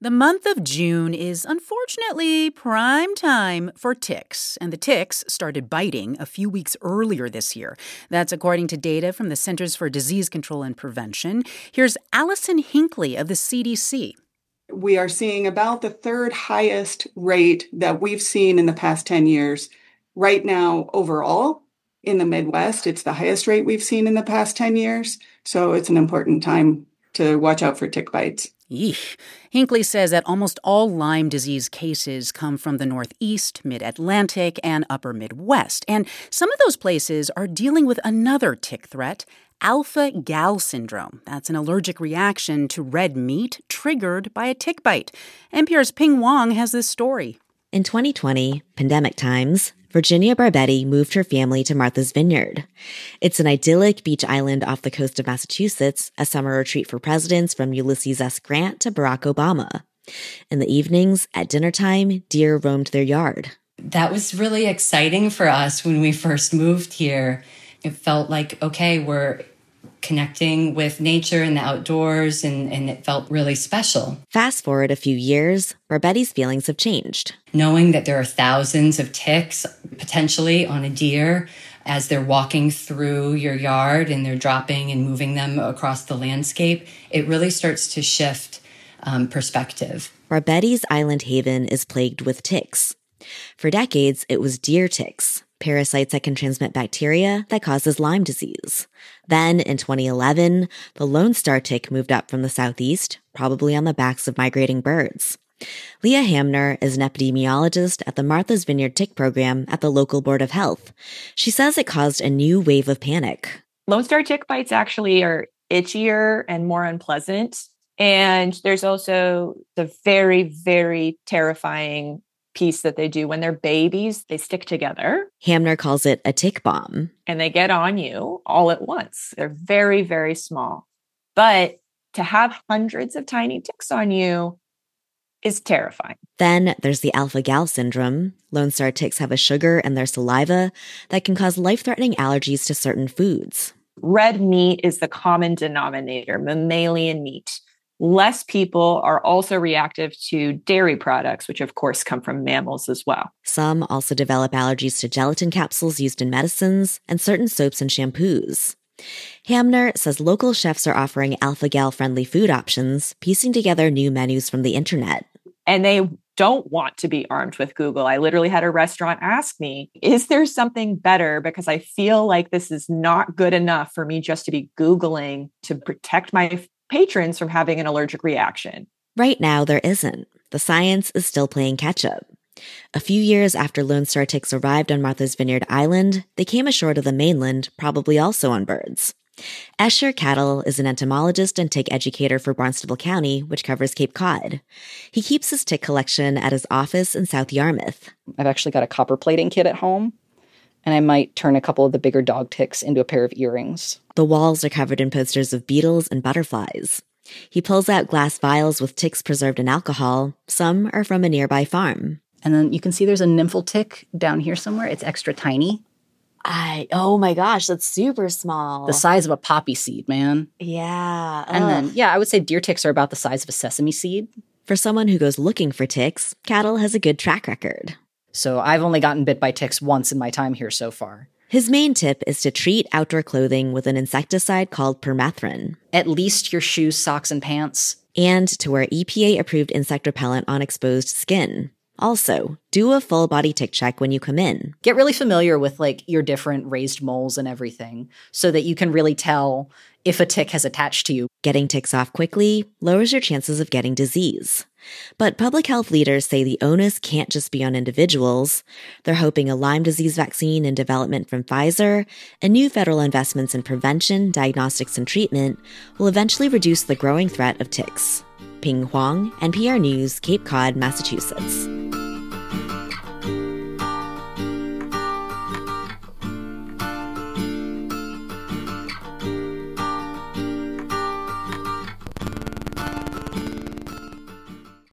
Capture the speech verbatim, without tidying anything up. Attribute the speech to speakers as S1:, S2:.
S1: The month of June is unfortunately prime time for ticks, and the ticks started biting a few weeks earlier this year. That's according to data from the Centers for Disease Control and Prevention. Here's Allison Hinckley of the C D C.
S2: We are seeing about the third highest rate that we've seen in the past ten years. Right now, overall, in the Midwest, it's the highest rate we've seen in the past ten years. So it's an important time to watch out for tick bites.
S1: Yeesh. Hinckley says that almost all Lyme disease cases come from the Northeast, Mid-Atlantic, and Upper Midwest. And some of those places are dealing with another tick threat, alpha-gal syndrome. That's an allergic reaction to red meat triggered by a tick bite. N P R's Ping Wong has this story.
S3: In twenty twenty, pandemic times, Virginia Barbetti moved her family to Martha's Vineyard. It's an idyllic beach island off the coast of Massachusetts, a summer retreat for presidents from Ulysses S. Grant to Barack Obama. In the evenings, at dinner time, deer roamed their yard.
S4: That was really exciting for us when we first moved here. It felt like, okay, we're connecting with nature and the outdoors, and, and it felt really special.
S3: Fast forward a few years, Barbetti's feelings have changed.
S4: Knowing that there are thousands of ticks potentially on a deer as they're walking through your yard and they're dropping and moving them across the landscape, it really starts to shift um, perspective.
S3: Barbetti's island haven is plagued with ticks. For decades, it was deer ticks, parasites that can transmit bacteria that causes Lyme disease. Then, in twenty eleven, the Lone Star tick moved up from the southeast, probably on the backs of migrating birds. Leah Hamner is an epidemiologist at the Martha's Vineyard Tick Program at the local Board of Health. She says it caused a new wave of panic.
S5: Lone Star tick bites actually are itchier and more unpleasant. And there's also the very, very terrifying piece that they do when they're babies. They stick together.
S3: Hamner calls it a tick bomb.
S5: And they get on you all at once. They're very, very small. But to have hundreds of tiny ticks on you is terrifying.
S3: Then there's the alpha-gal syndrome. Lone Star ticks have a sugar in their saliva that can cause life-threatening allergies to certain foods.
S5: Red meat is the common denominator, mammalian meat. Less people are also reactive to dairy products, which of course come from mammals as well.
S3: Some also develop allergies to gelatin capsules used in medicines and certain soaps and shampoos. Hamner says local chefs are offering alpha-gal-friendly food options, piecing together new menus from the internet.
S5: And they don't want to be armed with Google. I literally had a restaurant ask me, is there something better? Because I feel like this is not good enough for me just to be Googling to protect my patrons from having an allergic reaction.
S3: Right now, there isn't. The science is still playing catch-up. A few years after Lone Star ticks arrived on Martha's Vineyard Island, they came ashore to the mainland, probably also on birds. Escher Cattle is an entomologist and tick educator for Barnstable County, which covers Cape Cod. He keeps his tick collection at his office in South Yarmouth.
S6: I've actually got a copper plating kit at home, and I might turn a couple of the bigger dog ticks into a pair of earrings.
S3: The walls are covered in posters of beetles and butterflies. He pulls out glass vials with ticks preserved in alcohol. Some are from a nearby farm.
S7: And then you can see there's a nymphal tick down here somewhere. It's extra tiny.
S3: I, oh my gosh, that's super small.
S7: The size of a poppy seed, man.
S3: Yeah.
S7: And
S3: ugh.
S7: then, yeah, I would say deer ticks are about the size of a sesame seed.
S3: For someone who goes looking for ticks, Cattle has a good track record.
S7: So I've only gotten bit by ticks once in my time here so far.
S3: His main tip is to treat outdoor clothing with an insecticide called permethrin.
S7: At least your shoes, socks, and pants.
S3: And to wear E P A-approved insect repellent on exposed skin. Also, do a full-body tick check when you come in.
S7: Get really familiar with, like, your different raised moles and everything so that you can really tell if a tick has attached to you.
S3: Getting ticks off quickly lowers your chances of getting disease. But public health leaders say the onus can't just be on individuals. They're hoping a Lyme disease vaccine in development from Pfizer and new federal investments in prevention, diagnostics, and treatment will eventually reduce the growing threat of ticks. Ping Huang, N P R News, Cape Cod, Massachusetts.